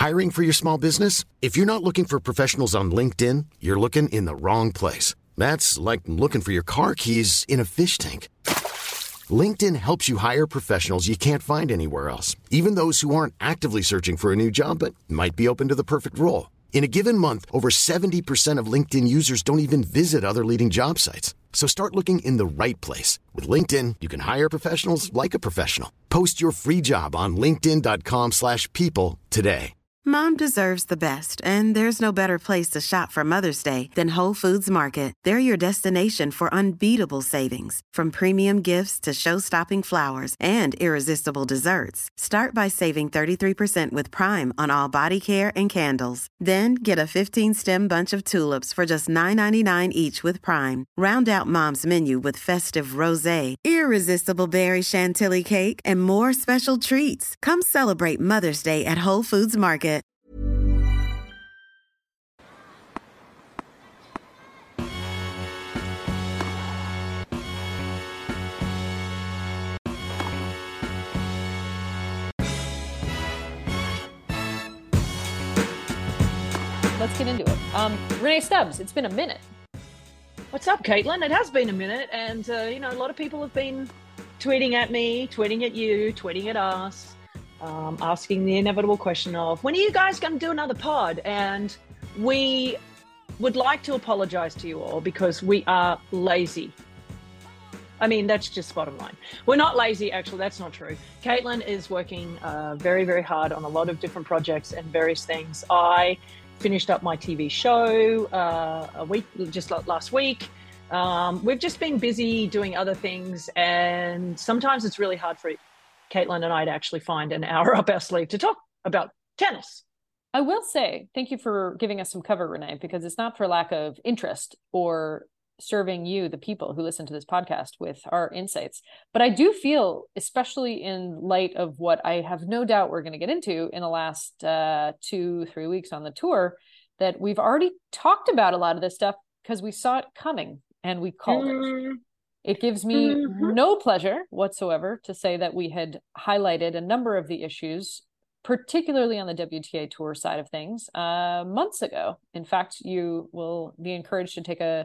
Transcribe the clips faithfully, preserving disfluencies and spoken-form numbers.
Hiring for your small business? If you're not looking for professionals on LinkedIn, you're looking in the wrong place. That's like looking for your car keys in a fish tank. LinkedIn helps you hire professionals you can't find anywhere else, even those who aren't actively searching for a new job but might be open to the perfect role. In a given month, over seventy percent of LinkedIn users don't even visit other leading job sites. So start looking in the right place. With LinkedIn, you can hire professionals like a professional. Post your free job on linkedin.com slash people today. Mom deserves the best, and there's no better place to shop for Mother's Day than Whole Foods Market. They're your destination for unbeatable savings, from premium gifts to show-stopping flowers and irresistible desserts. Start by saving thirty-three percent with Prime on all body care and candles. Then get a fifteen-stem bunch of tulips for just nine ninety-nine each with Prime. Round out Mom's menu with festive rosé, irresistible berry chantilly cake, and more special treats. Come celebrate Mother's Day at Whole Foods Market. Let's get into it. Um, Renee Stubbs, it's been a minute. What's up, Caitlin? It has been a minute, and uh, you know, a lot of people have been tweeting at me, tweeting at you, tweeting at us, um, asking the inevitable question of, when are you guys going to do another pod? And we would like to apologize to you all because we are lazy. I mean, that's just bottom line. We're not lazy, actually. That's not true. Caitlin is working uh, very, very hard on a lot of different projects and various things. I finished up my T V show uh, a week, just last week. Um, we've just been busy doing other things, and sometimes it's really hard for Caitlin and I to actually find an hour up our sleeve to talk about tennis. I will say thank you for giving us some cover, Renee, because it's not for lack of interest or serving you, the people who listen to this podcast, with our insights. But I do feel, especially in light of what I have no doubt we're going to get into in the last uh, two, three weeks on the tour, that we've already talked about a lot of this stuff because we saw it coming and we called mm. it. It gives me mm-hmm. no pleasure whatsoever to say that we had highlighted a number of the issues, particularly on the W T A tour side of things, uh, months ago. In fact, you will be encouraged to take a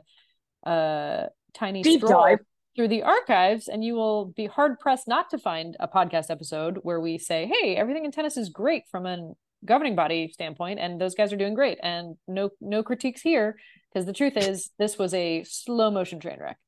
a tiny deep stroll dive through the archives, and you will be hard pressed not to find a podcast episode where we say, hey, everything in tennis is great from a governing body standpoint, and those guys are doing great, and no no critiques here, because the truth is this was a slow motion train wreck.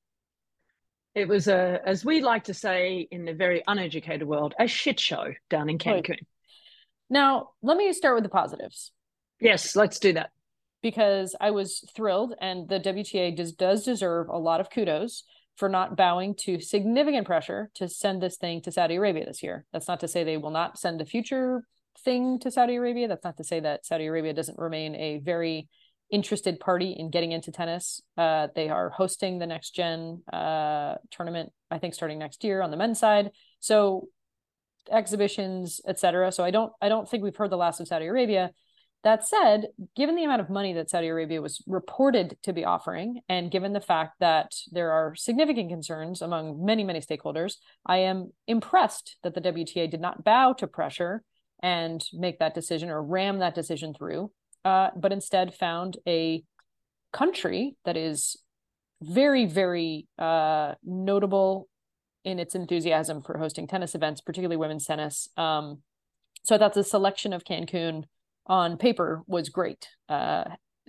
It was a, as we like to say in the very uneducated world, a shit show down in Cancun. Right. Now, let me start with the positives. Yes, let's do that. Because I was thrilled, and the W T A does, does deserve a lot of kudos for not bowing to significant pressure to send this thing to Saudi Arabia this year. That's not to say they will not send a future thing to Saudi Arabia. That's not to say that Saudi Arabia doesn't remain a very interested party in getting into tennis. Uh, they are hosting the next gen uh, tournament, I think, starting next year on the men's side. So exhibitions, et cetera. So I don't, I don't think we've heard the last of Saudi Arabia. That said, given the amount of money that Saudi Arabia was reported to be offering, and given the fact that there are significant concerns among many, many stakeholders, I am impressed that the W T A did not bow to pressure and make that decision or ram that decision through, uh, but instead found a country that is very, very uh, notable in its enthusiasm for hosting tennis events, particularly women's tennis. Um, so I thought the selection of Cancun on paper was great. Uh,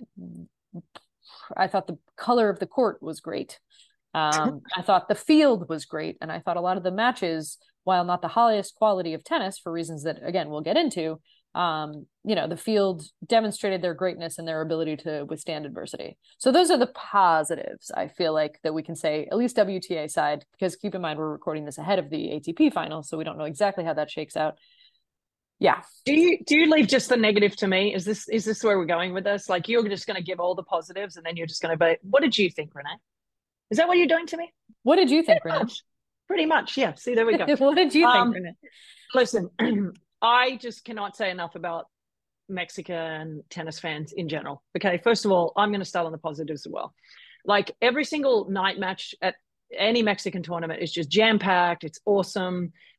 I thought the color of the court was great. Um, I thought the field was great. And I thought a lot of the matches, while not the highest quality of tennis for reasons that, again, we'll get into, um, you know, the field demonstrated their greatness and their ability to withstand adversity. So those are the positives, I feel like, that we can say, at least W T A side, because keep in mind, we're recording this ahead of the A T P final, so we don't know exactly how that shakes out. Yeah. Do you do you leave just the negative to me? Is this is this where we're going with this? Like, you're just going to give all the positives, and then you're just going to be, what did you think, Renee? Is that what you're doing to me? What did you think, Pretty Renee? Much. Pretty much, yeah. See, there we go. What did you um, think, Renee? Listen, I just cannot say enough about Mexican tennis fans in general. Okay, first of all, I'm going to start on the positives as well. Like, every single night match at any Mexican tournament is just jam-packed. It's awesome.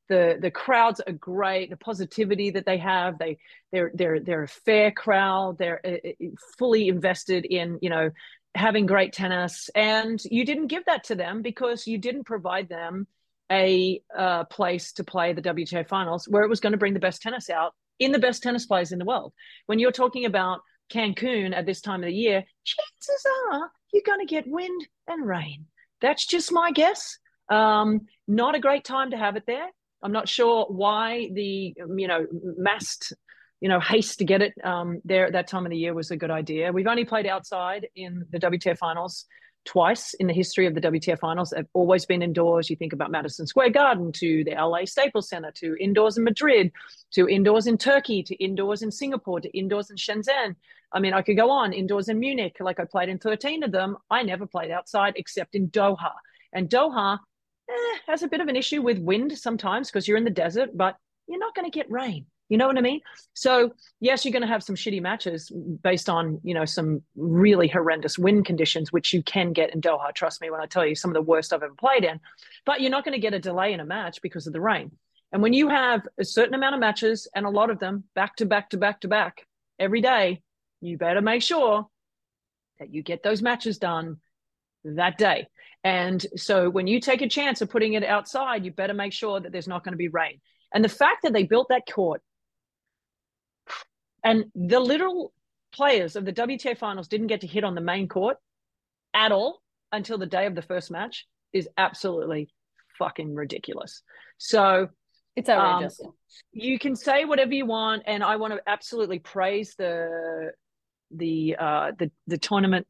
The the crowds are great. The positivity that they have, they they're they're they're a fair crowd. They're uh, fully invested in, you know, having great tennis. And you didn't give that to them because you didn't provide them a uh, place to play the W T A finals where it was going to bring the best tennis out in the best tennis players in the world. When you're talking about Cancun at this time of the year, chances are you're going to get wind and rain. That's just my guess. Um, not a great time to have it there. I'm not sure why the, you know, massed, you know, haste to get it um, there at that time of the year was a good idea. We've only played outside in the W T A finals twice in the history of the W T A finals. They've always been indoors. You think about Madison Square Garden, to the L A Staples Center, to indoors in Madrid, to indoors in Turkey, to indoors in Singapore, to indoors in Shenzhen. I mean, I could go on, indoors in Munich, like I played in thirteen of them. I never played outside except in Doha. And Doha eh, has a bit of an issue with wind sometimes because you're in the desert, but you're not going to get rain. You know what I mean? So yes, you're going to have some shitty matches based on, you know, some really horrendous wind conditions, which you can get in Doha. Trust me when I tell you, some of the worst I've ever played in. But you're not going to get a delay in a match because of the rain. And when you have a certain amount of matches, and a lot of them back to back to back to back every day, you better make sure that you get those matches done that day. And so when you take a chance of putting it outside, you better make sure that there's not going to be rain. And the fact that they built that court, and the little players of the W T A finals didn't get to hit on the main court at all until the day of the first match, is absolutely fucking ridiculous. So it's outrageous. Um, you can say whatever you want, and I want to absolutely praise the the uh, the the tournament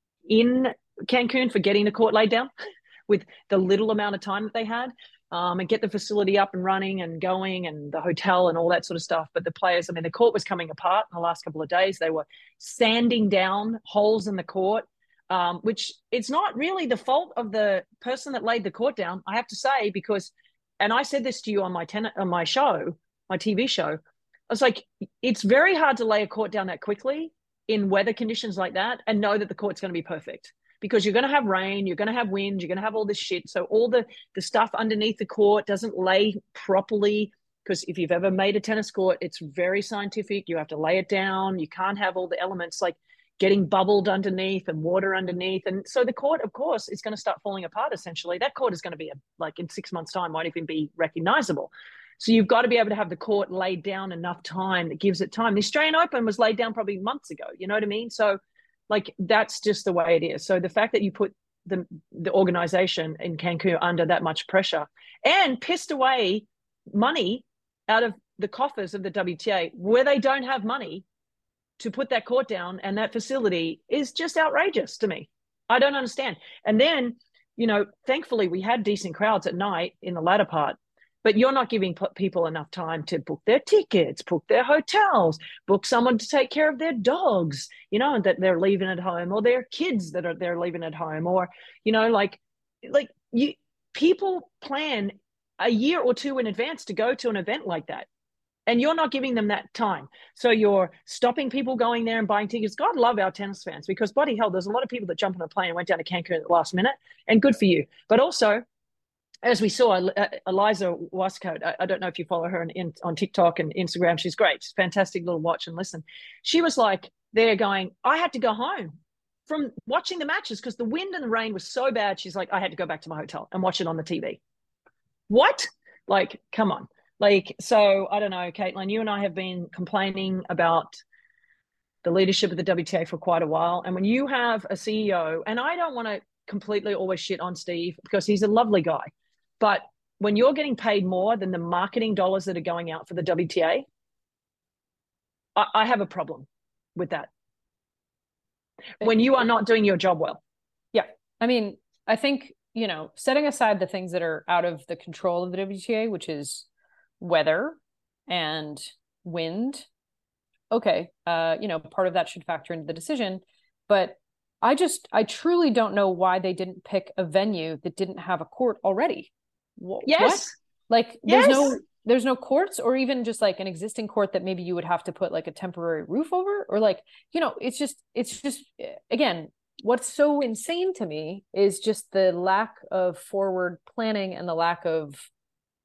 in Cancun for getting the court laid down with the little amount of time that they had. Um, and get the facility up and running and going, and the hotel and all that sort of stuff. But the players, I mean, the court was coming apart in the last couple of days. They were sanding down holes in the court, um, which it's not really the fault of the person that laid the court down, I have to say, because, and I said this to you on my ten, on my show, my T V show, I was like, it's very hard to lay a court down that quickly in weather conditions like that and know that the court's going to be perfect. Because you're going to have rain, you're going to have wind, you're going to have all this shit. So all the, the stuff underneath the court doesn't lay properly. Because if you've ever made a tennis court, it's very scientific. You have to lay it down. You can't have all the elements like getting bubbled underneath and water underneath. And so the court, of course, is going to start falling apart essentially. That court is going to be, a, like in six months' time, won't even be recognizable. So you've got to be able to have the court laid down enough time that gives it time. The Australian Open was laid down probably months ago. You know what I mean? So like, that's just the way it is. So the fact that you put the the organization in Cancun under that much pressure and pissed away money out of the coffers of the W T A where they don't have money to put that court down and that facility is just outrageous to me. I don't understand. And then, you know, thankfully we had decent crowds at night in the latter part. But you're not giving people enough time to book their tickets, book their hotels, book someone to take care of their dogs, you know, that they're leaving at home, or their kids that are they're leaving at home, or, you know, like, like you people plan a year or two in advance to go to an event like that. And you're not giving them that time. So you're stopping people going there and buying tickets. God love our tennis fans, because bloody hell, there's a lot of people that jump on a plane and went down to Cancun at the last minute, and good for you. But also, as we saw, Eliza Wascoat, I don't know if you follow her on, in, on TikTok and Instagram. She's great. She's a fantastic little watch and listen. She was like, they're going, I had to go home from watching the matches because the wind and the rain was so bad. She's like, I had to go back to my hotel and watch it on the T V. What? Like, come on. Like, so I don't know, Caitlin, you and I have been complaining about the leadership of the W T A for quite a while. And when you have a C E O, and I don't want to completely always shit on Steve because he's a lovely guy, but when you're getting paid more than the marketing dollars that are going out for the W T A, I, I have a problem with that. When you are not doing your job well. Yeah. I mean, I think, you know, setting aside the things that are out of the control of the W T A, which is weather and wind. Okay. Uh, you know, part of that should factor into the decision, but I just, I truly don't know why they didn't pick a venue that didn't have a court already. What? Yes. Like yes. there's no, there's no courts, or even just like an existing court that maybe you would have to put like a temporary roof over, or like, you know, it's just, it's just, again, what's so insane to me is just the lack of forward planning and the lack of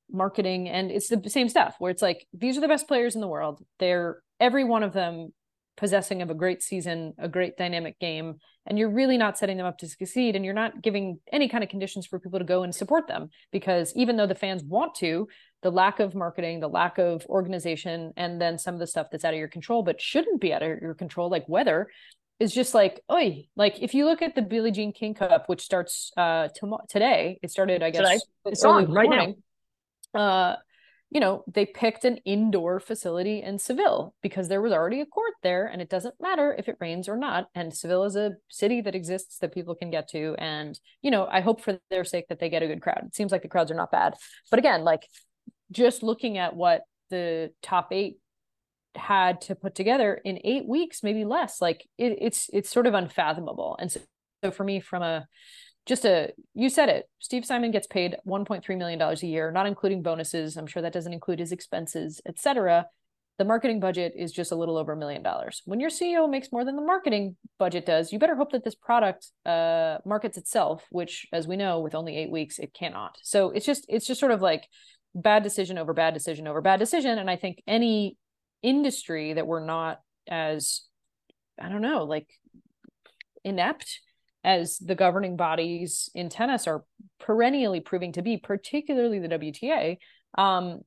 marketing, and it's the same stuff where it's like, these are the best players in the world. They're every one of them possessing of a great season, a great dynamic game, and you're really not setting them up to succeed, and you're not giving any kind of conditions for people to go and support them, because even though the fans want to, the lack of marketing, the lack of organization, and then some of the stuff that's out of your control but shouldn't be out of your control, like weather, is just like, oi, like if you look at the Billie Jean King Cup, which starts uh tom- today, it started, I guess, Today. It's early on this right morning. now. Uh, you know, they picked an indoor facility in Seville because there was already a court there, and it doesn't matter if it rains or not. And Seville is a city that exists that people can get to. And, you know, I hope for their sake that they get a good crowd. It seems like the crowds are not bad. But again, like just looking at what the top eight had to put together in eight weeks, maybe less, like it, it's, it's sort of unfathomable. And so, so for me, from a, just a, you said it, Steve Simon gets paid one point three million dollars a year, not including bonuses. I'm sure that doesn't include his expenses, et cetera. The marketing budget is just a little over a million dollars. When your C E O makes more than the marketing budget does, you better hope that this product uh, markets itself, which, as we know, with only eight weeks, it cannot. So it's just, it's just sort of like bad decision over bad decision over bad decision. And I think any industry that we're not as, I don't know, like inept as the governing bodies in tennis are perennially proving to be, particularly the W T A, um,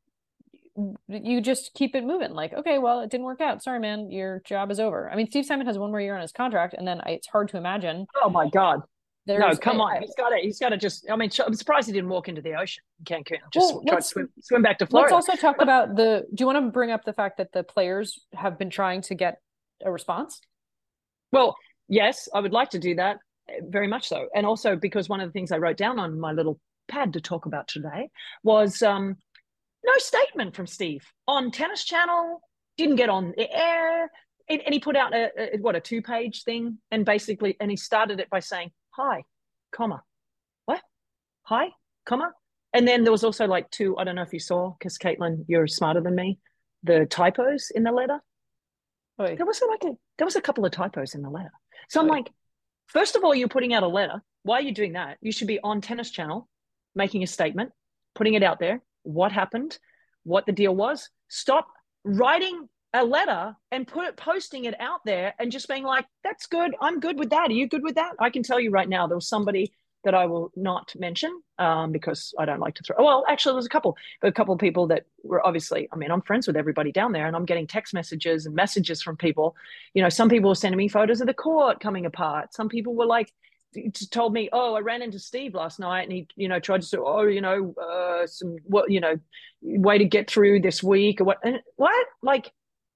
you just keep it moving. Like, okay, well, it didn't work out. Sorry, man, your job is over. I mean, Steve Simon has one more year on his contract, and then it's hard to imagine. Oh my God. There's, no, come I, on. He's got to, he's got to just, I mean, I'm surprised he didn't walk into the ocean in Cancun. Just well, try to swim, swim back to Florida. Let's also talk but, about the, do you want to bring up the fact that the players have been trying to get a response? Well, yes, I would like to do that. Very much so. And also because one of the things I wrote down on my little pad to talk about today was um, no statement from Steve on Tennis Channel, didn't get on the air. And, and he put out, a, a, what, a two-page thing? And basically, and he started it by saying, hi, comma. What? Hi, comma. And then there was also like two, I don't know if you saw, because Caitlin, you're smarter than me, the typos in the letter. Oy. There was like a, there was a couple of typos in the letter. So I'm Oy. like, first of all, you're putting out a letter. Why are you doing that? You should be on Tennis Channel making a statement, putting it out there, what happened, what the deal was. Stop writing a letter and put it, posting it out there and just being like, that's good. I'm good with that. Are you good with that? I can tell you right now, there was somebody that I will not mention um, because I don't like to throw, well, actually there's a couple, but a couple of people that were obviously, I mean, I'm friends with everybody down there and I'm getting text messages and messages from people. You know, some people were sending me photos of the court coming apart. Some people were like, told me, oh, I ran into Steve last night and he, you know, tried to say, oh, you know, uh, some, what, you know, way to get through this week or what, and what? Like,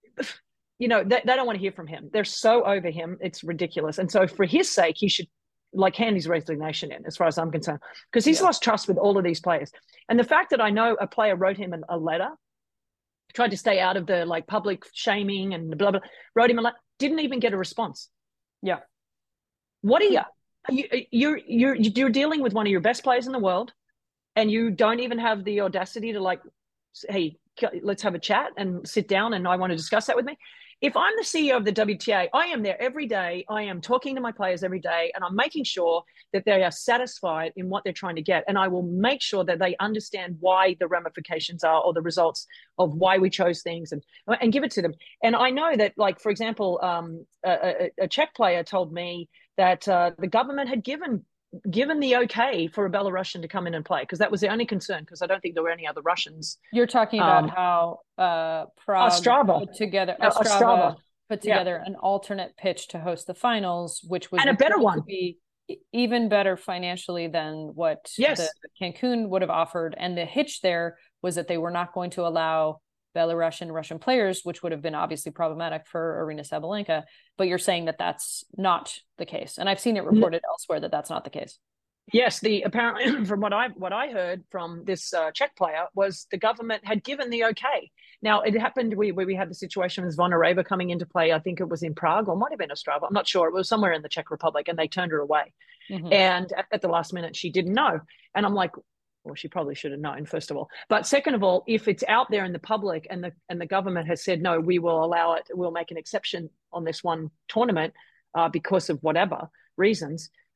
you know, they, they don't want to hear from him. They're so over him. It's ridiculous. And so for his sake, he should like hand his resignation in, as far as I'm concerned, because he's yeah. lost trust with all of these players. And the fact that I know a player wrote him a letter, tried to stay out of the like public shaming and blah, blah, wrote him a letter, didn't even get a response. Yeah. What are you, you you're, you're, you're dealing with one of your best players in the world and you don't even have the audacity to like, hey, let's have a chat and sit down and I want to discuss that with me. If I'm the C E O of the W T A, I am there every day. I am talking to my players every day and I'm making sure that they are satisfied in what they're trying to get. And I will make sure that they understand why the ramifications are or the results of why we chose things and, and give it to them. And I know that, like, for example, um, a, a Czech player told me that uh, the government had given given the okay for a Belarusian to come in and play, because that was the only concern, because I don't think there were any other Russians. You're talking about um, how uh, Prague Ostrava. put together, No, Ostrava Ostrava. put together yeah. an alternate pitch to host the finals, which was and a better one. To be even better financially than what yes. the Cancun would have offered. And the hitch there was that they were not going to allow Belarusian Russian players, which would have been obviously problematic for Aryna Sabalenka. But you're saying that that's not the case, and I've seen it reported no. elsewhere that that's not the case. Yes, the apparently from what I what I heard from this uh, Czech player was the government had given the okay. Now it happened we where we had the situation with Zvonareva coming into play. I think it was in Prague or might have been Ostrava. I'm not sure. It was somewhere in the Czech Republic, and they turned her away. Mm-hmm. And at, at the last minute, she didn't know. And I'm like, well, she probably should have known, first of all. But second of all, if it's out there in the public and the and the government has said, no, we will allow it, we'll make an exception on this one tournament uh, because of whatever reasons,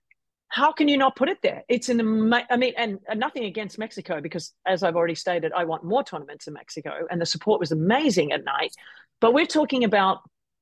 how can you not put it there? It's an, I mean, and, and nothing against Mexico, because as I've already stated, I want more tournaments in Mexico, and the support was amazing at night. But we're talking about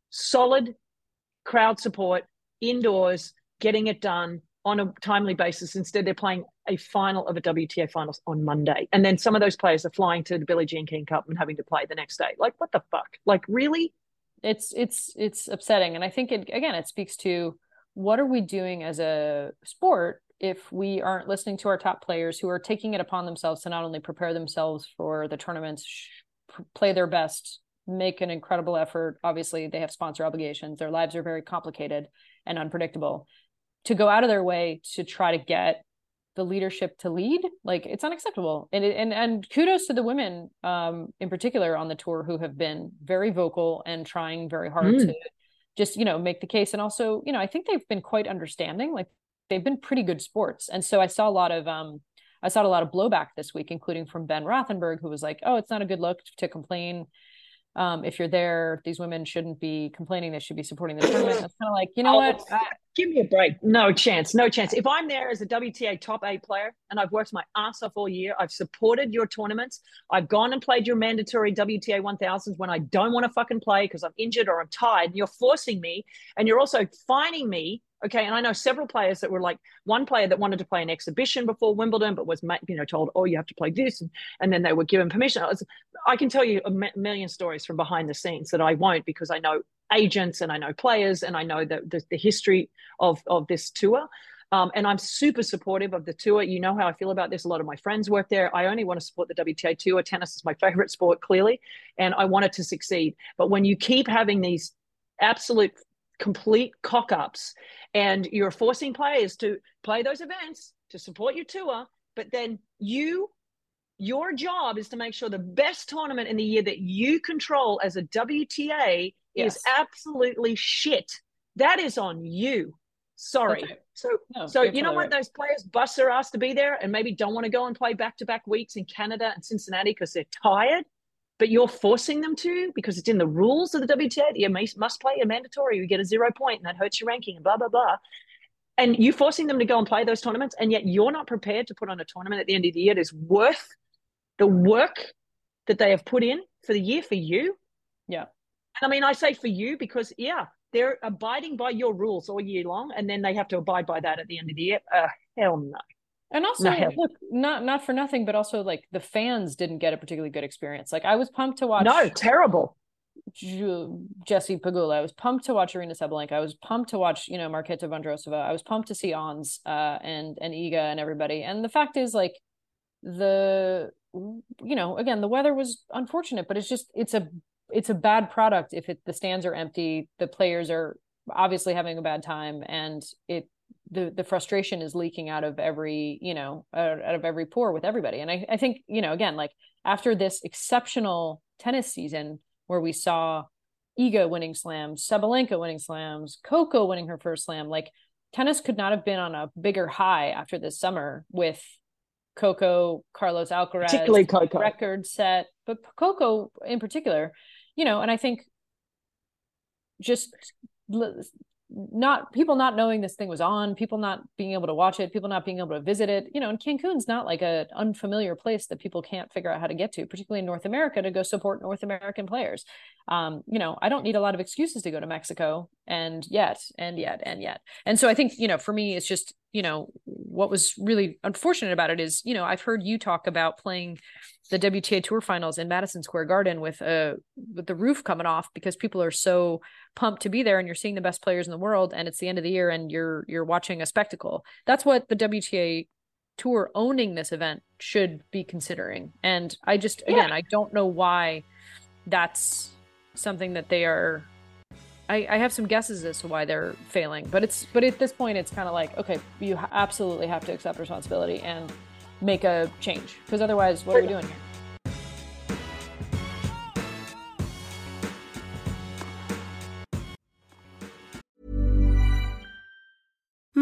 solid crowd support indoors, getting it done on a timely basis. Instead, they're playing a final of a W T A finals on Monday. And then some of those players are flying to the Billie Jean King Cup and having to play the next day. Like, what the fuck? Like, really? It's, it's, it's upsetting. And I think it, again, it speaks to what are we doing as a sport if we aren't listening to our top players who are taking it upon themselves to not only prepare themselves for the tournaments, play their best, make an incredible effort. Obviously, they have sponsor obligations. Their lives are very complicated and unpredictable. To go out of their way to try to get the leadership to lead, like, it's unacceptable. And and and kudos to the women um, in particular on the tour who have been very vocal and trying very hard mm. to just, you know, make the case. And also, you know, I think they've been quite understanding. Like, they've been pretty good sports. And so I saw a lot of um, I saw a lot of blowback this week, including from Ben Rothenberg, who was like, "Oh, it's not a good look to complain. Um, if you're there, these women shouldn't be complaining. They should be supporting the tournament." It's kind of like, you know oh, what? Uh, give me a break. No chance. No chance. If I'm there as a W T A top eight player and I've worked my ass off all year, I've supported your tournaments, I've gone and played your mandatory W T A one thousands when I don't want to fucking play because I'm injured or I'm tired, and you're forcing me, and you're also fining me. Okay, and I know several players that were like, one player that wanted to play an exhibition before Wimbledon, but was, you know, told, oh, you have to play this, and, and then they were given permission. I, was, I can tell you a million stories from behind the scenes that I won't, because I know agents and I know players and I know the the, the history of of this tour. Um, and I'm super supportive of the tour. You know how I feel about this. A lot of my friends work there. I only want to support the W T A tour. Tennis is my favorite sport, clearly, and I want it to succeed. But when you keep having these absolute complete cock-ups and you're forcing players to play those events to support your tour, but then you your job is to make sure the best tournament in the year that you control as a W T A yes. is absolutely shit. That is on you. Sorry. Okay. So, no, so you know what? Right. Those players bust their ass to be there and maybe don't want to go and play back-to-back weeks in Canada and Cincinnati because they're tired, but you're forcing them to because it's in the rules of the W T A that you must play a mandatory, you get a zero point and that hurts your ranking and blah, blah, blah. And you forcing them to go and play those tournaments, and yet you're not prepared to put on a tournament at the end of the year that is worth the work that they have put in for the year for you. Yeah. And I mean, I say for you because, yeah, they're abiding by your rules all year long, and then they have to abide by that at the end of the year. Uh, hell no. And also, no, look, not not for nothing, but also like the fans didn't get a particularly good experience. Like I was pumped to watch. No, terrible. Jessie Pegula. I was pumped to watch Aryna Sabalenka. I was pumped to watch, you know, Marketa Vondrousova. I was pumped to see Ons uh, and and Iga and everybody. And the fact is, like, the you know, again, the weather was unfortunate, but it's just it's a it's a bad product if it, the stands are empty, the players are obviously having a bad time, and it the the frustration is leaking out of every, you know, out, out of every pore with everybody. And I, I think, you know, again, like after this exceptional tennis season where we saw Iga winning slams, Sabalenka winning slams, Coco winning her first slam, like tennis could not have been on a bigger high after this summer with Coco, Carlos Alcaraz, particularly Coco, record set, but Coco in particular, you know, and I think just not people not knowing this thing was on, people not being able to watch it, people not being able to visit it, you know, and Cancun's not like a unfamiliar place that people can't figure out how to get to, particularly in North America, to go support North American players. Um, you know, I don't need a lot of excuses to go to Mexico, and yet, and yet, and yet. And so I think, you know, for me, it's just, you know, what was really unfortunate about it is, you know, I've heard you talk about playing the W T A Tour Finals in Madison Square Garden with a with the roof coming off because people are so pumped to be there, and you're seeing the best players in the world, and it's the end of the year, and you're you're watching a spectacle. That's what the W T A Tour owning this event should be considering. And I just again, yeah. I don't know why that's something that they are. I, I have some guesses as to why they're failing, but it's but at this point, it's kind of like, okay, you ha- absolutely have to accept responsibility and make a change, because otherwise, what are we doing here?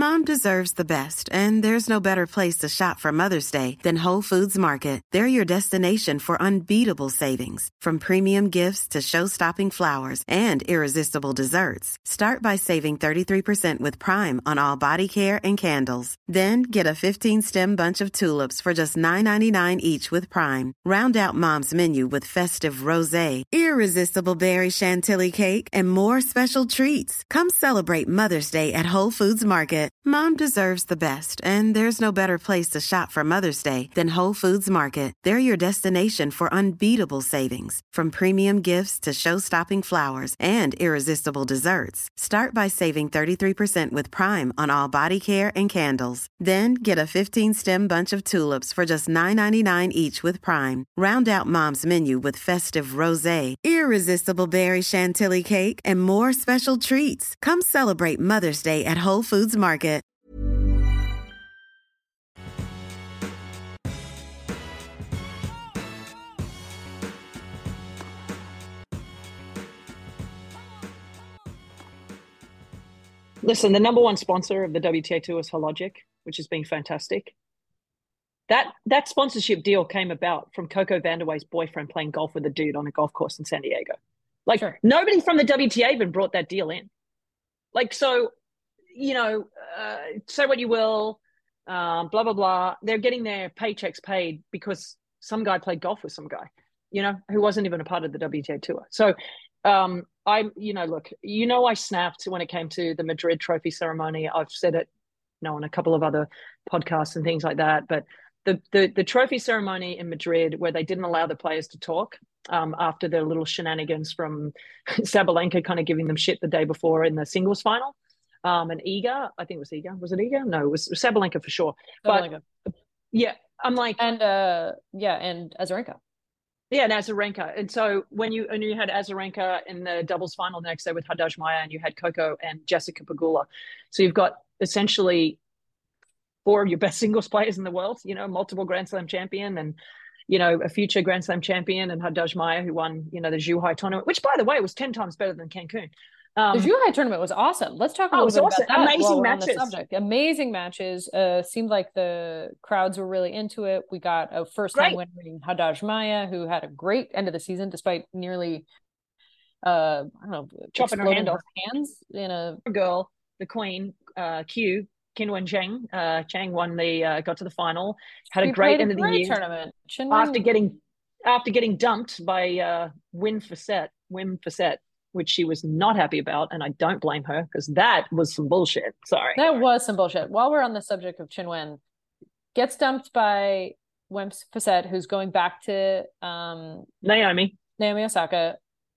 Mom deserves the best, and there's no better place to shop for Mother's Day than Whole Foods Market. They're your destination for unbeatable savings, from premium gifts to show-stopping flowers and irresistible desserts. Start by saving thirty-three percent with Prime on all body care and candles. Then get a fifteen-stem bunch of tulips for just nine ninety-nine each with Prime. Round out Mom's menu with festive rosé, irresistible berry chantilly cake, and more special treats. Come celebrate Mother's Day at Whole Foods Market. Mom deserves the best, and there's no better place to shop for Mother's Day than Whole Foods Market. They're your destination for unbeatable savings, from premium gifts to show-stopping flowers and irresistible desserts. Start by saving thirty-three percent with Prime on all body care and candles. Then get a fifteen-stem bunch of tulips for just nine ninety-nine each with Prime. Round out Mom's menu with festive rosé, irresistible berry chantilly cake, and more special treats. Come celebrate Mother's Day at Whole Foods Market. Listen, the number one sponsor of the W T A Tour is Hologic, which has been fantastic. That that sponsorship deal came about from Coco Vandeweghe's boyfriend playing golf with a dude on a golf course in San Diego. Like, sure. Nobody from the W T A even brought that deal in. Like, so, you know, uh, say what you will, um, blah, blah, blah. They're getting their paychecks paid because some guy played golf with some guy, you know, who wasn't even a part of the W T A Tour. So, um, I, you know, look, you know, I snapped when it came to the Madrid trophy ceremony. I've said it, you know, on a couple of other podcasts and things like that. But the the, the trophy ceremony in Madrid, where they didn't allow the players to talk um, after their little shenanigans from Sabalenka kind of giving them shit the day before in the singles final. Um, and Iga, I think it was Iga. Was it Iga? No, it was Sabalenka for sure. Sabalenka. But yeah, I'm like, and uh, yeah, and Azarenka. Yeah, and Azarenka. And so when you and you had Azarenka in the doubles final the next day with Haddad Maia, and you had Coco and Jessica Pegula. So you've got essentially four of your best singles players in the world, you know, multiple Grand Slam champion and, you know, a future Grand Slam champion, and Haddad Maia, who won, you know, the Zhuhai tournament, which, by the way, was ten times better than Cancun. Um, the Zhuhai tournament was awesome. Let's talk a little oh, bit awesome. about that. Amazing matches. Subject. Amazing matches. Uh, seemed like the crowds were really into it. We got a first-time winner in Haddad Maia, who had a great end of the season, despite nearly, uh, I don't know, chopping her hand off. hands in a girl, the queen, uh, Q. Qinwen Zheng. Uh, Zheng won the, uh, got to the final, had a we great end a of the great year tournament. after getting after getting dumped by uh, Wim Fissette, Wim Fissette, which she was not happy about, and I don't blame her because that was some bullshit. Sorry, that was some bullshit. While we're on the subject of Qinwen, gets dumped by Wim Fissette, who's going back to um, Naomi Naomi Osaka.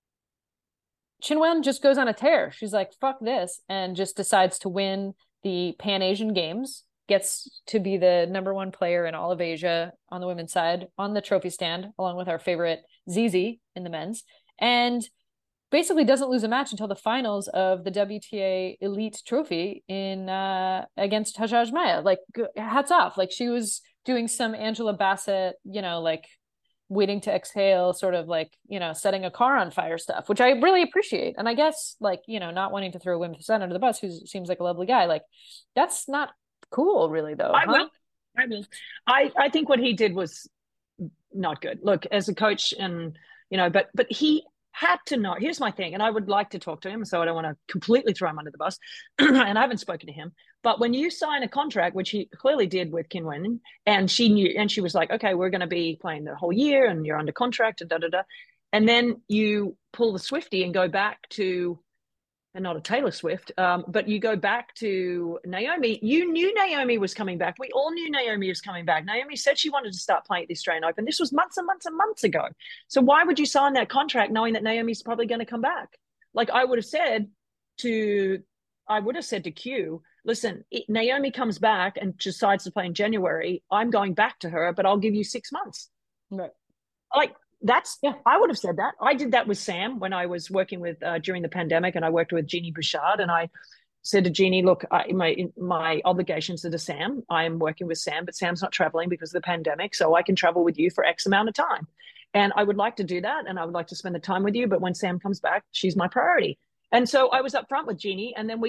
Qinwen just goes on a tear. She's like, "Fuck this," and just decides to win the Pan Asian Games, gets to be the number one player in all of Asia on the women's side on the trophy stand, along with our favorite Zizi in the men's, and basically doesn't lose a match until the finals of the W T A Elite Trophy in uh, against Haddad Maia. Like, hats off. Like, she was doing some Angela Bassett, you know, like waiting to exhale, sort of like, you know, setting a car on fire stuff, which I really appreciate. And I guess, like, you know, not wanting to throw Wim Fissette under the bus, who seems like a lovely guy, like, that's not cool, really, though. I huh? will. I will. I, I think what he did was not good. Look, as a coach, and, you know, but but he had to know. Here's my thing, and I would like to talk to him, so I don't want to completely throw him under the bus, and I haven't spoken to him. But when you sign a contract, which he clearly did with Qinwen, and she knew, and she was like, okay, we're going to be playing the whole year, and you're under contract, and da da da, and then you pull the Swiftie and go back to, and not a Taylor Swift, um, but you go back to Naomi. You knew Naomi was coming back. We all knew Naomi was coming back. Naomi said she wanted to start playing at the Australian Open. This was months and months and months ago. So why would you sign that contract knowing that Naomi's probably going to come back? Like, I would have said to, I would have said to Q, listen, it, Naomi comes back and decides to play in January. I'm going back to her, but I'll give you six months. Right. Like, That's, yeah, I would have said that. I did that with Sam when I was working with, uh, during the pandemic, and I worked with Jeannie Bouchard, and I said to Jeannie, look, I, my, my obligations are to Sam. I am working with Sam, but Sam's not traveling because of the pandemic. So I can travel with you for X amount of time. And I would like to do that. And I would like to spend the time with you. But when Sam comes back, she's my priority. And so I was upfront with Jeannie, and then we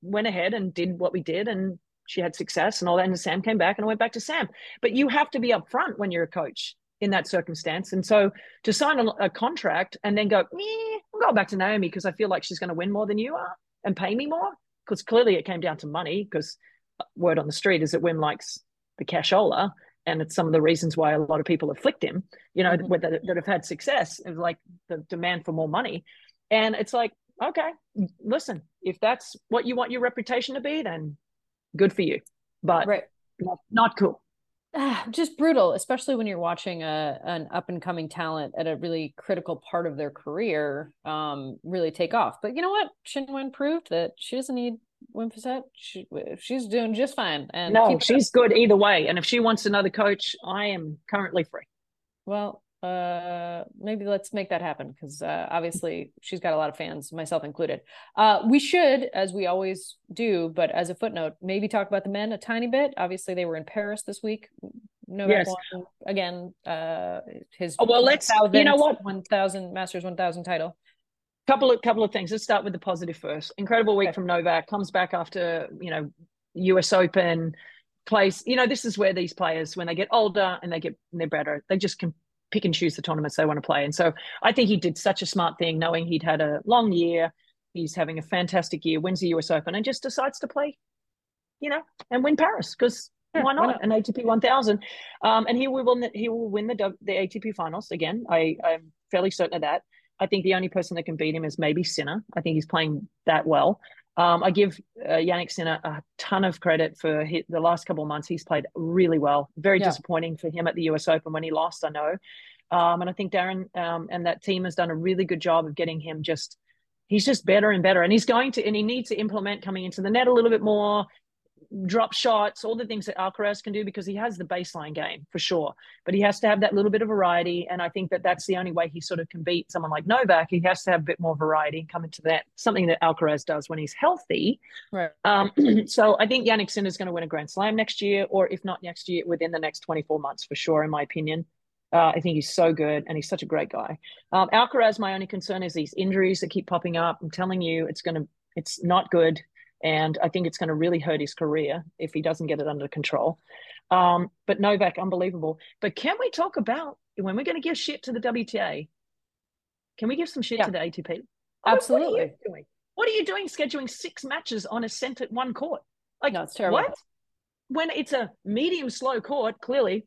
went ahead and did what we did, and she had success and all that. And Sam came back, and I went back to Sam. But you have to be upfront when you're a coach in that circumstance. And so to sign a, a contract and then go, eh, I'm going back to Naomi because I feel like she's going to win more than you are and pay me more, because clearly it came down to money, because word on the street is that Wim likes the cashola, and it's some of the reasons why a lot of people have flicked him, you know, mm-hmm. that, that have had success, is like the demand for more money. And it's like, okay, listen, if that's what you want your reputation to be, then good for you, but right. not, not cool. Just brutal, especially when you're watching a an up and coming talent at a really critical part of their career um, really take off. But you know what? Qinwen proved that she doesn't need Wim Fissette. She, she's doing just fine. And no, she's good either way. And if she wants another coach, I am currently free. Well, uh, maybe let's make that happen, because uh, obviously she's got a lot of fans, myself included. Uh, we should, as we always do, but as a footnote, maybe talk about the men a tiny bit. Obviously, they were in Paris this week. Novak yes. won again. Uh, his oh, well, let's you know what one thousand Masters one thousand title. Couple of couple of things. Let's start with the positive first. Incredible week okay. from Novak. Comes back after you know U S Open, plays. You know this is where these players, when they get older and they get and they're better, they just can pick and choose the tournaments they want to play. And so I think he did such a smart thing, knowing he'd had a long year. He's having a fantastic year, wins the U S Open, and just decides to play, you know, and win Paris, because yeah, why, not? why not? An A T P one thousand. Um, and he will win the, he will win the, the A T P finals again. I, I'm fairly certain of that. I think the only person that can beat him is maybe Sinner. I think he's playing that well. Um, I give uh, Jannik Sinner a ton of credit for his, the last couple of months. He's played really well. Very yeah. disappointing for him at the U S Open when he lost, I know. Um, and I think Darren um, and that team has done a really good job of getting him just, he's just better and better. And he's going to, and he needs to implement coming into the net a little bit more, drop shots, all the things that Alcaraz can do, because he has the baseline game for sure. But he has to have that little bit of variety. And I think that that's the only way he sort of can beat someone like Novak. He has to have a bit more variety and come into that, something that Alcaraz does when he's healthy. Right. Um, so I think Jannik Sinner is going to win a Grand Slam next year, or if not next year, within the next twenty-four months for sure, in my opinion. Uh, I think he's so good, and he's such a great guy. Um, Alcaraz, my only concern is these injuries that keep popping up. I'm telling you, it's going to, it's not good. And I think it's going to really hurt his career if he doesn't get it under control. Um, but Novak, unbelievable. But can we talk about, when we're going to give shit to the W T A, can we give some shit yeah. to the A T P? Absolutely. What are you doing? What are you doing scheduling six matches on a centered one court? Like, no, it's terrible. What? When it's a medium slow court, clearly,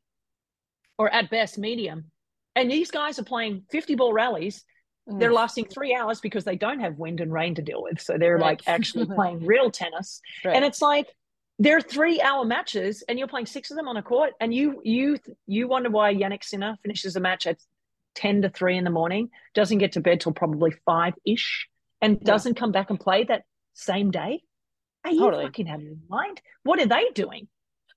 or at best medium, and these guys are playing fifty ball rallies. They're lasting three hours because they don't have wind and rain to deal with. So they're right. like actually playing real tennis. Right. And it's like, they're three hour matches and you're playing six of them on a court. And you, you, you wonder why Jannik Sinner finishes a match at ten to three in the morning, doesn't get to bed till probably five ish, and doesn't yeah. come back and play that same day. Are you totally. fucking having in mind? What are they doing?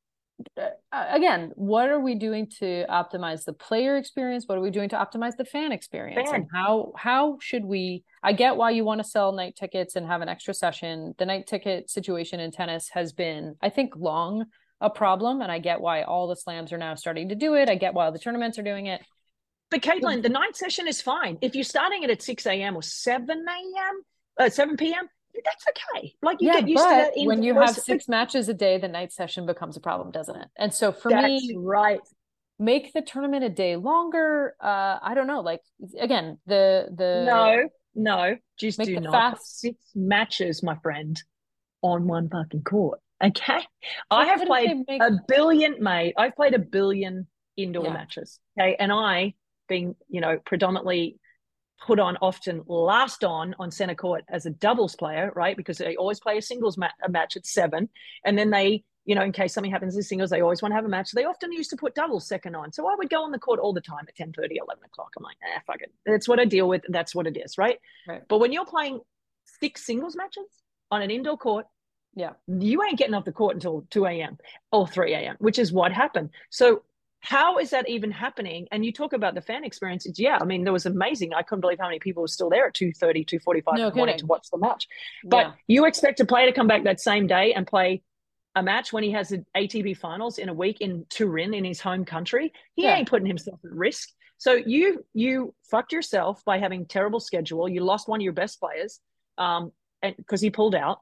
Uh, again, what are we doing to optimize the player experience? What are we doing to optimize the fan experience? Fan. And how how should we, I get why you want to sell night tickets and have an extra session. The night ticket situation in tennis has been, I think, long a problem, and I get why all the slams are now starting to do it. I get why the tournaments are doing it. But Caitlin, the night session is fine. If you're starting it at six a.m. or seven a.m., uh, seven p.m., that's okay. Like you yeah, get used to that. When you have six matches a day, the night session becomes a problem, doesn't it? And so for that's me, right. Make the tournament a day longer. Uh, I don't know. Like again, the the no, no, just do not fast... six matches, my friend, on one fucking court. Okay, I have played make... a billion, mate. I've played a billion indoor yeah. matches. Okay, and I, being you know predominantly put on often last on on center court as a doubles player, right? Because they always play a singles ma- a match at seven. And then they, you know, in case something happens in singles, they always want to have a match. They often used to put doubles second on. So I would go on the court all the time at ten thirty, eleven o'clock. I'm like, eh, fuck it. That's what I deal with. That's what it is, right? Right. But when you're playing six singles matches on an indoor court, yeah, you ain't getting off the court until two a.m. or three a.m., which is what happened. So how is that even happening? And you talk about the fan experiences. Yeah, I mean, there was amazing. I couldn't believe how many people were still there at two thirty, two forty-five no in the morning kidding. to watch the match. But yeah. you expect a player to come back that same day and play a match when he has the A T P finals in a week in Turin in his home country? He yeah. ain't putting himself at risk. So you you fucked yourself by having terrible schedule. You lost one of your best players um, and because he pulled out.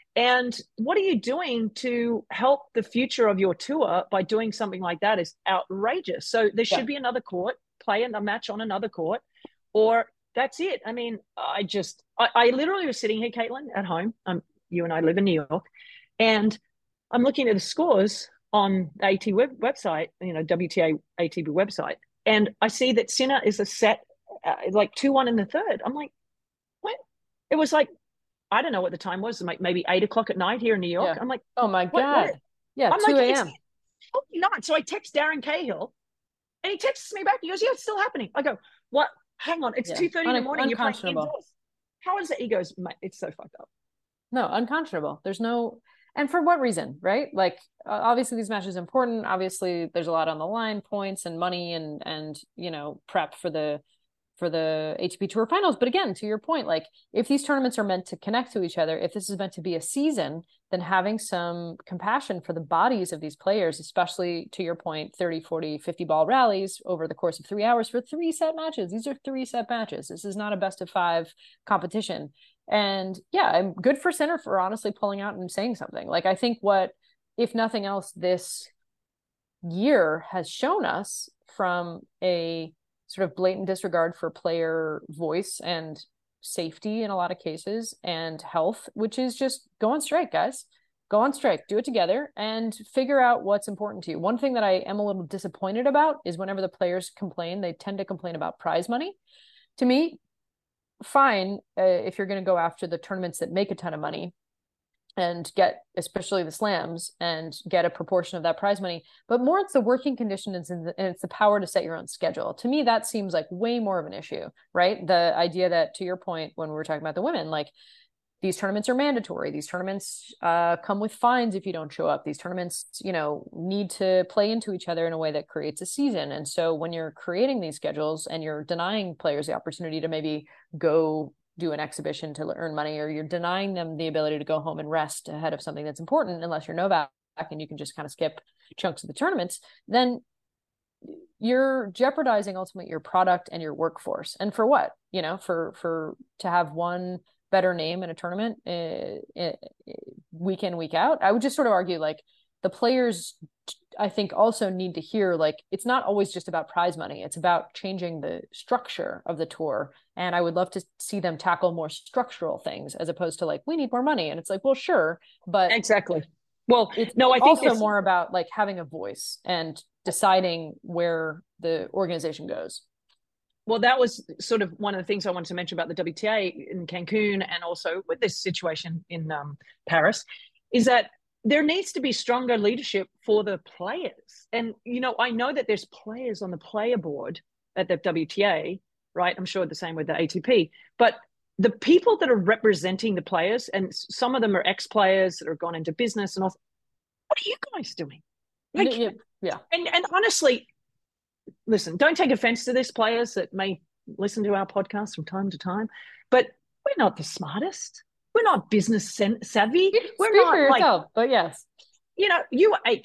And what are you doing to help the future of your tour by doing something like that is outrageous. So there should yeah. be another court, play a match on another court, or that's it. I mean, I just, I, I literally was sitting here, Caitlin, at home. Um, you and I live in New York, and I'm looking at the scores on the A T web, website, you know, W T A A T B website, and I see that Sinner is a set uh, like two one in the third. I'm like, what? It was like, I don't know what the time was, like maybe eight o'clock at night here in New York. Yeah. I'm like, oh my what, God. what? Yeah, I'm two like, a.m. It's not. So I text Darren Cahill, and he texts me back. He goes, yeah, it's still happening. I go, what? Hang on, it's yeah. two thirty in the morning. You're playing indoors. How is it? He goes, mate, it's so fucked up. No, unconscionable. There's no, and for what reason, right? Like, uh, obviously these matches are important. Obviously there's a lot on the line, points and money and, and, you know, prep for the, for the A T P Tour finals. But again, to your point, like if these tournaments are meant to connect to each other, if this is meant to be a season, then having some compassion for the bodies of these players, especially to your point, thirty, forty, fifty ball rallies over the course of three hours for three set matches. These are three set matches. This is not a best of five competition. And yeah, I'm good for Sinner for honestly pulling out and saying something. Like, I think what, if nothing else, this year has shown us from a sort of blatant disregard for player voice and safety in a lot of cases and health, which is just go on strike, guys. Go on strike, do it together and figure out what's important to you. One thing that I am a little disappointed about is whenever the players complain, they tend to complain about prize money. To me, fine, uh, if you're going to go after the tournaments that make a ton of money and get, especially the slams, and get a proportion of that prize money, but more it's the working conditions and, the, and it's the power to set your own schedule. To me, that seems like way more of an issue, right? The idea that, to your point, when we were talking about the women, like these tournaments are mandatory. These tournaments uh, come with fines if you don't show up. These tournaments, you know, need to play into each other in a way that creates a season. And so when you're creating these schedules and you're denying players the opportunity to maybe go do an exhibition to earn money, or you're denying them the ability to go home and rest ahead of something that's important, unless you're Novak and you can just kind of skip chunks of the tournaments, then you're jeopardizing ultimately your product and your workforce. And for what? You know, for for to have one better name in a tournament uh, uh, week in, week out. I would just sort of argue like the players, I think, also need to hear, like, it's not always just about prize money. It's about changing the structure of the tour. And I would love to see them tackle more structural things as opposed to like, we need more money. And it's like, well, sure. But exactly. Well, it's no, I think also this... more about like having a voice and deciding where the organization goes. Well, that was sort of one of the things I wanted to mention about the W T A in Cancun, and also with this situation in um, Paris, is that there needs to be stronger leadership for the players. And, you know, I know that there's players on the player board at the W T A, right? I'm sure the same with the A T P. But the people that are representing the players, and some of them are ex-players that have gone into business and all, what are you guys doing? Like, yeah, yeah. And, and honestly, listen, don't take offense to this, players that may listen to our podcast from time to time, but we're not the smartest. We're not business savvy. You we're speak not for yourself, like, but yes, you know, you a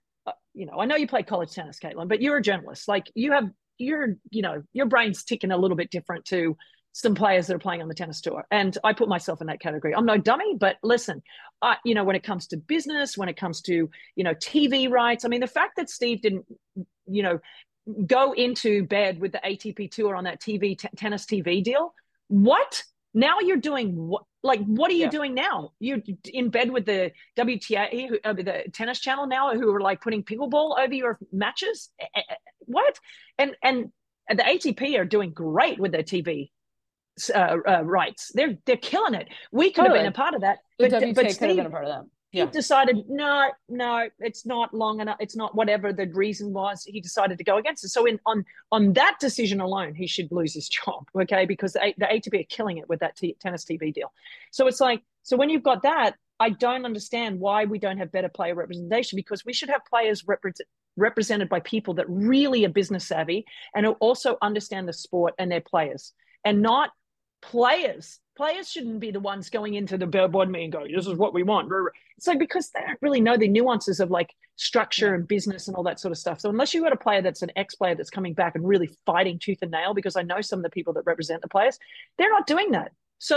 you know, I know you play college tennis, Caitlin, but you're a journalist. Like you have, you're, you know, your brain's ticking a little bit different to some players that are playing on the tennis tour. And I put myself in that category. I'm no dummy, but listen, uh, you know, when it comes to business, when it comes to, you know, T V rights, I mean, the fact that Steve didn't, you know, go into bed with the A T P tour on that T V t- tennis T V deal. What? Now you're doing what? Like, what are you yeah. doing now? You're in bed with the W T A, who, uh, the tennis channel now, who are like putting pickleball over your matches. What? And and the A T P are doing great with their T V uh, uh, rights. They're they're killing it. We could totally. have been a part of that, but, but Steve could have been a part of that. Yeah. He decided, no, no, it's not long enough. It's not whatever the reason was. He decided to go against it. So in on on that decision alone, he should lose his job, okay? Because the, the A T P are killing it with that t- tennis T V deal. So it's like, so when you've got that, I don't understand why we don't have better player representation, because we should have players repre- represented by people that really are business savvy and who also understand the sport and their players, and not players. Players shouldn't be the ones going into the board meeting and going, this is what we want. So because they don't really know the nuances of like structure yeah. and business and all that sort of stuff. So unless you've got a player that's an ex-player that's coming back and really fighting tooth and nail, because I know some of the people that represent the players, they're not doing that. So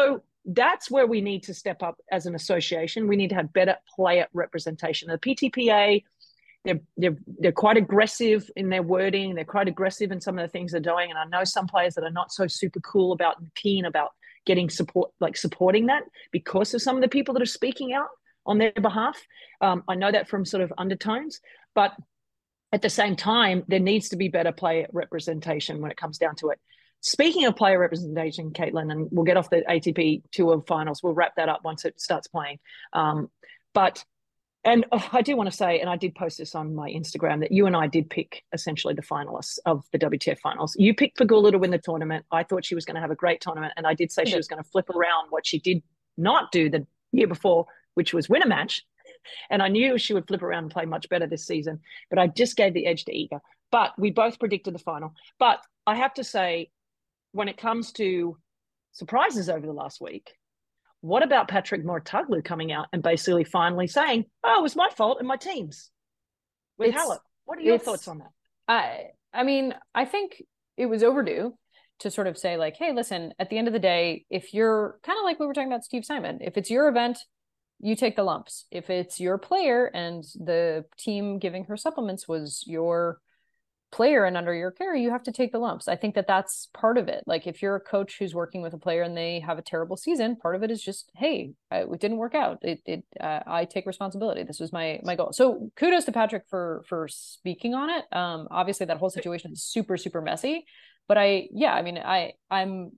that's where we need to step up as an association. We need to have better player representation. The P T P A, they're they're they're quite aggressive in their wording. They're quite aggressive in some of the things they're doing. And I know some players that are not so super cool about and keen about getting support, like supporting that because of some of the people that are speaking out on their behalf. Um, I know that from sort of undertones, but at the same time, there needs to be better player representation when it comes down to it. Speaking of player representation, Caitlin, and we'll get off the A T P Tour finals. We'll wrap that up once it starts playing. Um, but, and oh, I do want to say, and I did post this on my Instagram, that you and I did pick essentially the finalists of the W T F finals. You picked Pegula to win the tournament. I thought she was going to have a great tournament. And I did say she was going to flip around what she did not do the year before, which was win a match. And I knew she would flip around and play much better this season. But I just gave the edge to Iga. But we both predicted the final. But I have to say, when it comes to surprises over the last week, what about Patrick Mouratoglou coming out and basically finally saying, oh, it was my fault and my team's with It's- Halep? What are your it's- thoughts on that? I I mean, I think it was overdue to sort of say like, hey, listen, at the end of the day, if you're kind of like we were talking about Steve Simon, if it's your event, you take the lumps. If it's your player and the team giving her supplements was your player and under your care, you have to take the lumps. I think that that's part of it. Like if you're a coach who's working with a player and they have a terrible season, part of it is just, hey, I, it didn't work out. It, it uh, I take responsibility. This was my my goal. So kudos to Patrick for for speaking on it. Um, obviously that whole situation is super super messy, but I yeah, I mean I I'm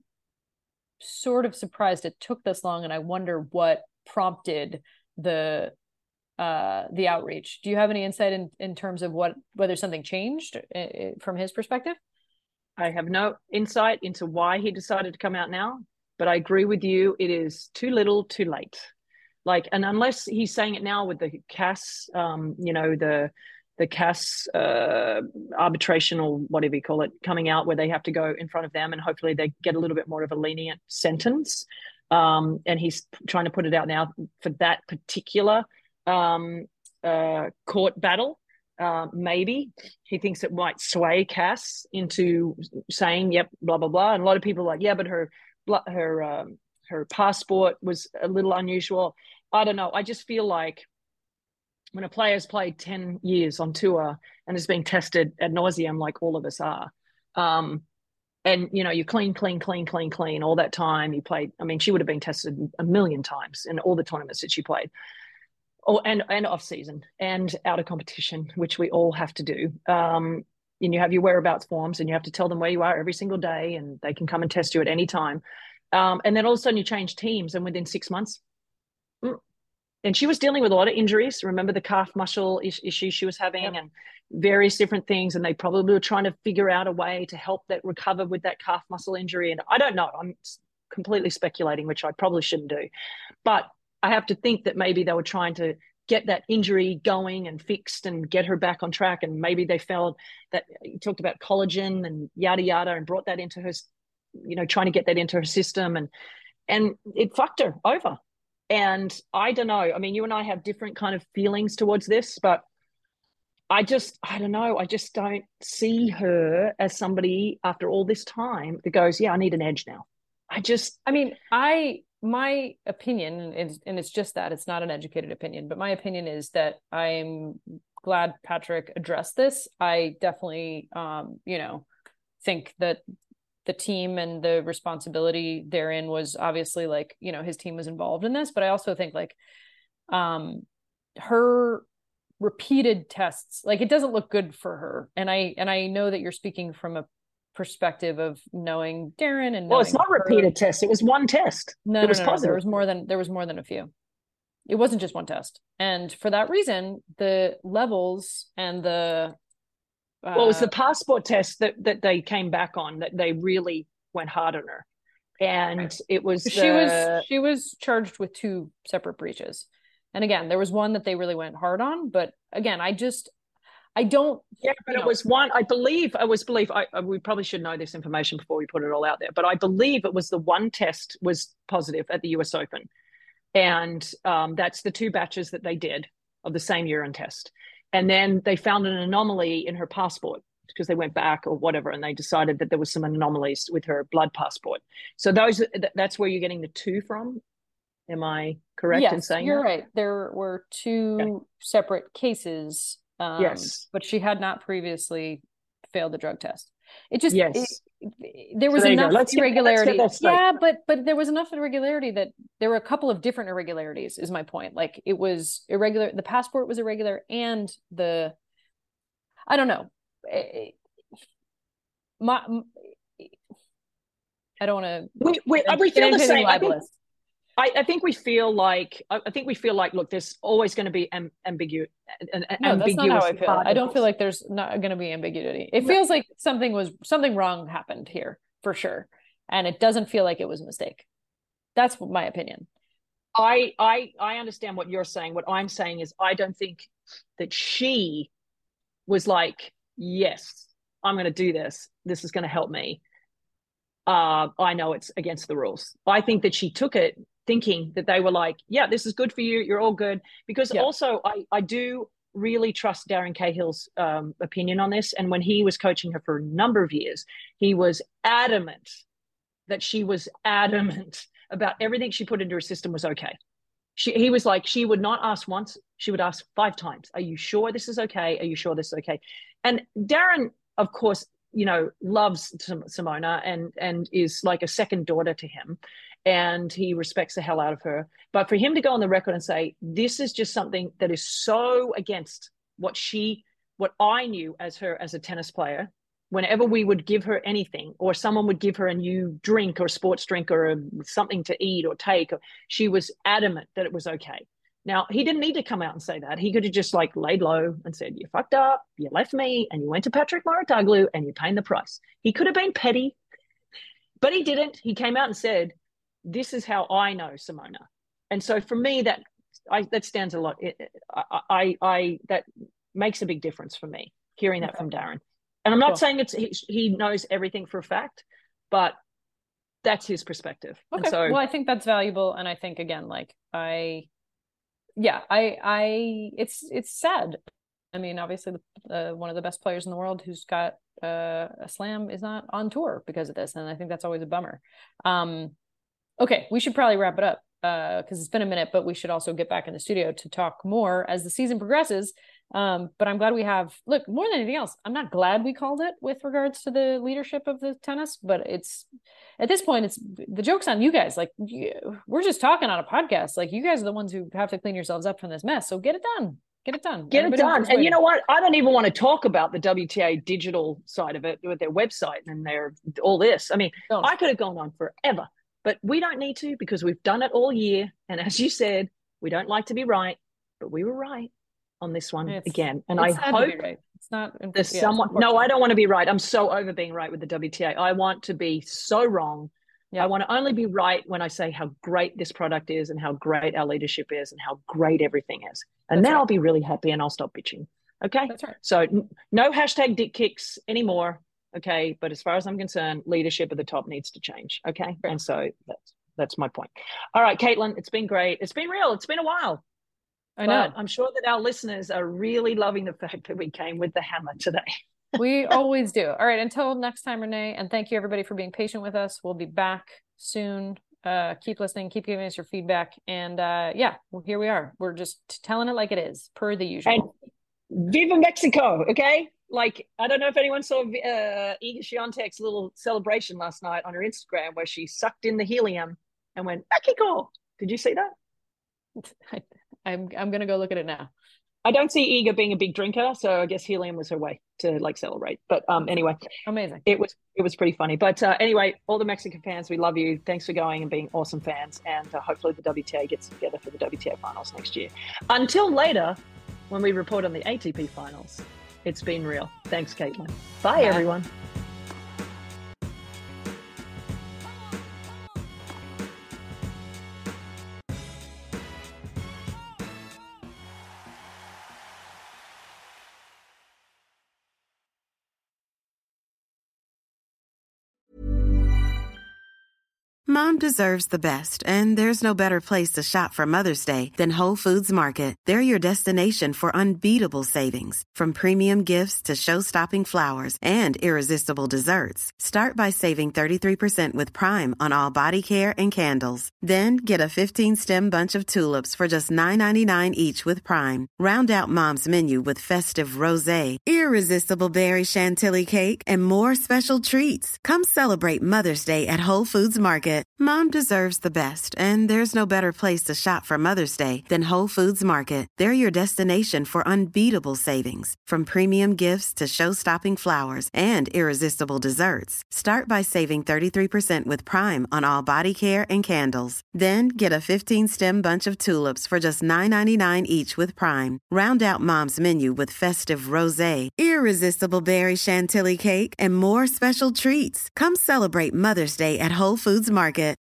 sort of surprised it took this long, and I wonder what prompted the uh the outreach. Do you have any insight in in terms of what whether something changed uh, from his perspective? I have no insight into why he decided to come out now, but I agree with you. It is too little, too late. Like, and unless he's saying it now with the C A S, um, you know, the the C A S uh, arbitration or whatever you call it, coming out where they have to go in front of them, and hopefully they get a little bit more of a lenient sentence. Um, and he's trying to put it out now for that particular um, uh, court battle. Uh, maybe he thinks it might sway Cass into saying, "Yep, blah blah blah." And a lot of people are like, "Yeah, but her her um, her passport was a little unusual." I don't know. I just feel like when a player's played ten years on tour and is being tested ad nauseum, like all of us are, um, and you know, you clean, clean, clean, clean, clean all that time. You played. I mean, she would have been tested a million times in all the tournaments that she played. Oh, and, and off season and out of competition, which we all have to do. Um, and you have your whereabouts forms and you have to tell them where you are every single day, and they can come and test you at any time. Um, and then all of a sudden you change teams, and within six months, and she was dealing with a lot of injuries. Remember the calf muscle issue she was having, yep. and various different things. And they probably were trying to figure out a way to help that recover with that calf muscle injury. And I don't know, I'm completely speculating, which I probably shouldn't do, but I have to think that maybe they were trying to get that injury going and fixed and get her back on track. And maybe they felt that you talked about collagen and yada, yada, and brought that into her, you know, trying to get that into her system. And, and it fucked her over. And I don't know. I mean, you and I have different kind of feelings towards this, but I just, I don't know. I just don't see her as somebody after all this time that goes, yeah, I need an edge now. I just, I mean, I, my opinion is, and it's just that it's not an educated opinion, but my opinion is that I'm glad Patrick addressed this. I definitely, um, you know, think that the team and the responsibility therein was obviously like, you know, his team was involved in this, but I also think like, um, her repeated tests, like it doesn't look good for her. And I, and I know that you're speaking from a perspective of knowing Darren and well, it's not her. repeated tests. It was one test. No, it no, was no, positive. no. There was more than there was more than a few. It wasn't just one test, and for that reason, the levels and the uh, well, it was the passport test that that they came back on that they really went hard on her, and it was she the... was she was charged with two separate breaches, and again, there was one that they really went hard on, but again, I just. I don't. Yeah, but it know. was one, I believe, I was believe, I, we probably should know this information before we put it all out there, but I believe it was the one test was positive at the U S Open. And um, that's the two batches that they did of the same urine test. And then they found an anomaly in her passport. because they went back or whatever, and they decided that there was some anomalies with her blood passport. So those that's where you're getting the two from. Am I correct yes, in saying you're that? right. There were two okay. separate cases. Um, yes, but she had not previously failed the drug test. It just yes. It, there was so there enough let's irregularity. Get, let's get yeah, but but there was enough irregularity that there were a couple of different irregularities. Is my point. Like it was irregular. The passport was irregular, and the I don't know. My I don't want to. We we, we feel the same. I think, I, I think we feel like I think we feel like look, there's always going to be am, ambiguous. An, no, ambiguous that's not how I feel. I don't feel like there's not going to be ambiguity. It feels like something was something wrong happened here for sure, and it doesn't feel like it was a mistake. That's my opinion. I I I understand what you're saying. What I'm saying is I don't think that she was like, yes, I'm going to do this. This is going to help me. Uh, I know it's against the rules. I think that she took it thinking that they were like, yeah, this is good for you. You're all good. Because yeah. also I, I do really trust Darren Cahill's um, opinion on this. And when he was coaching her for a number of years, he was adamant that she was adamant about everything she put into her system was okay. She, he was like, she would not ask once. She would ask five times. Are you sure this is okay? Are you sure this is okay? And Darren, of course, you know, loves Simona and, and is like a second daughter to him. And he respects the hell out of her. But for him to go on the record and say, this is just something that is so against what she, what I knew as her as a tennis player, whenever we would give her anything or someone would give her a new drink or sports drink or a, something to eat or take, she was adamant that it was okay. Now, he didn't need to come out and say that. He could have just like laid low and said, you fucked up, you left me, and you went to Patrick Mouratoglou and you're paying the price. He could have been petty, but he didn't. He came out and said, this is how I know Simona. And so for me, that I, that stands a lot. It, I, I, I, that makes a big difference for me, hearing that okay. from Darren. And I'm not cool. saying it's he, he knows everything for a fact, but that's his perspective. Okay. And so, well, I think that's valuable. And I think, again, like I, yeah, I, I, it's, it's sad. I mean, obviously the, uh, one of the best players in the world who's got uh, a slam is not on tour because of this. And I think that's always a bummer. Um, okay. We should probably wrap it up uh, cause it's been a minute, but we should also get back in the studio to talk more as the season progresses. Um, but I'm glad we have, look, more than anything else, I'm not glad we called it with regards to the leadership of the tennis, but it's, at this point, it's the joke's on you guys. Like you, we're just talking on a podcast. Like you guys are the ones who have to clean yourselves up from this mess. So get it done. Get it done. Get Everybody it done. And you know what? I don't even want to talk about the W T A digital side of it with their website and their all this. I mean, don't. I could have gone on forever, but we don't need to because we've done it all year. And as you said, we don't like to be right, but we were right on this one it's, again. And I hope right. it's not there's yeah, someone, no, I don't want to be right. I'm so over being right with the W T A. I want to be so wrong. Yep. I want to only be right when I say how great this product is and how great our leadership is and how great everything is. And That's then right. I'll be really happy and I'll stop bitching. Okay. That's right. So n- no hashtag dick kicks anymore. Okay. But as far as I'm concerned, leadership at the top needs to change. Okay. Right. And so that's, that's my point. All right, Caitlin, it's been great. It's been real. It's been a while. I know. But I'm sure that our listeners are really loving the fact that we came with the hammer today. We always do. All right. Until next time, Renee. And thank you everybody for being patient with us. We'll be back soon. Uh, keep listening, keep giving us your feedback. And uh, yeah, well, here we are. We're just telling it like it is per the usual. And Viva Mexico. Okay. Like, I don't know if anyone saw uh, Iga Swiatek's little celebration last night on her Instagram where she sucked in the helium and went, Mexico. Did you see that? I, I'm, I'm going to go look at it now. I don't see Iga being a big drinker, so I guess helium was her way to like celebrate. But um, anyway, amazing. It was it was pretty funny. But uh, anyway, all the Mexican fans, we love you. Thanks for going and being awesome fans. And uh, hopefully the W T A gets together for the W T A finals next year. Until later, when we report on the A T P finals, it's been real. Thanks, Caitlin. Bye, Bye. everyone. Mom deserves the best, and there's no better place to shop for Mother's Day than Whole Foods Market. They're your destination for unbeatable savings, from premium gifts to show-stopping flowers and irresistible desserts. Start by saving thirty-three percent with Prime on all body care and candles. Then get a fifteen-stem bunch of tulips for just nine ninety-nine each with Prime. Round out Mom's menu with festive rosé, irresistible berry chantilly cake, and more special treats. Come celebrate Mother's Day at Whole Foods Market. Mom deserves the best, and there's no better place to shop for Mother's Day than Whole Foods Market. They're your destination for unbeatable savings, from premium gifts to show-stopping flowers and irresistible desserts. Start by saving thirty-three percent with Prime on all body care and candles. Then get a fifteen-stem bunch of tulips for just nine ninety-nine each with Prime. Round out Mom's menu with festive rosé, irresistible berry chantilly cake, and more special treats. Come celebrate Mother's Day at Whole Foods Market.